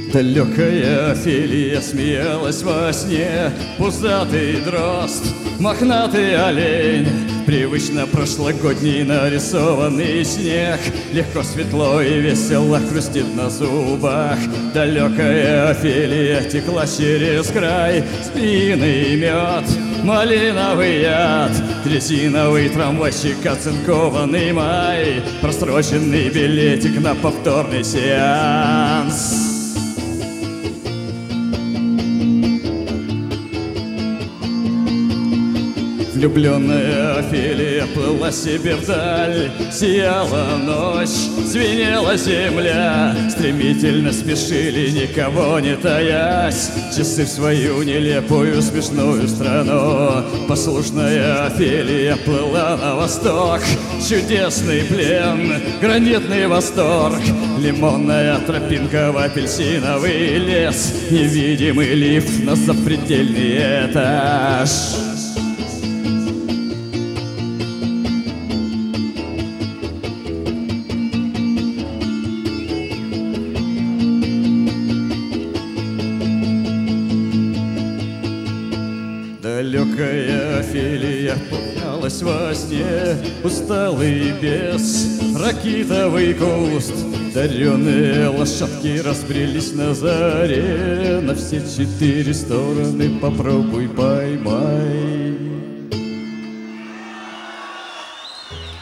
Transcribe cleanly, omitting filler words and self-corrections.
Далекая Офелия смеялась во сне, пузатый дрозд, мохнатый олень, привычно прошлогодний нарисованный снег, легко, светло и весело хрустит на зубах. Далекая Офелия текла через край, змеиный мед, малиновый яд, резиновый трамвайчик, оцинкованный май, просроченный билетик на повторный сеанс. Влюбленная Офелия плыла себе вдаль, сияла ночь, звенела земля, стремительно спешили, никого не таясь, часы в свою нелепую смешную страну. Послушная Офелия плыла на восток, чудесный плен, гранитный восторг, лимонная тропинка в апельсиновый лес, невидимый лифт на запредельный этаж. Далекая Офелия поднялась во сне, усталый бес, ракитовый куст, дареные лошадки разбрелись на заре, на все четыре стороны попробуй поймай.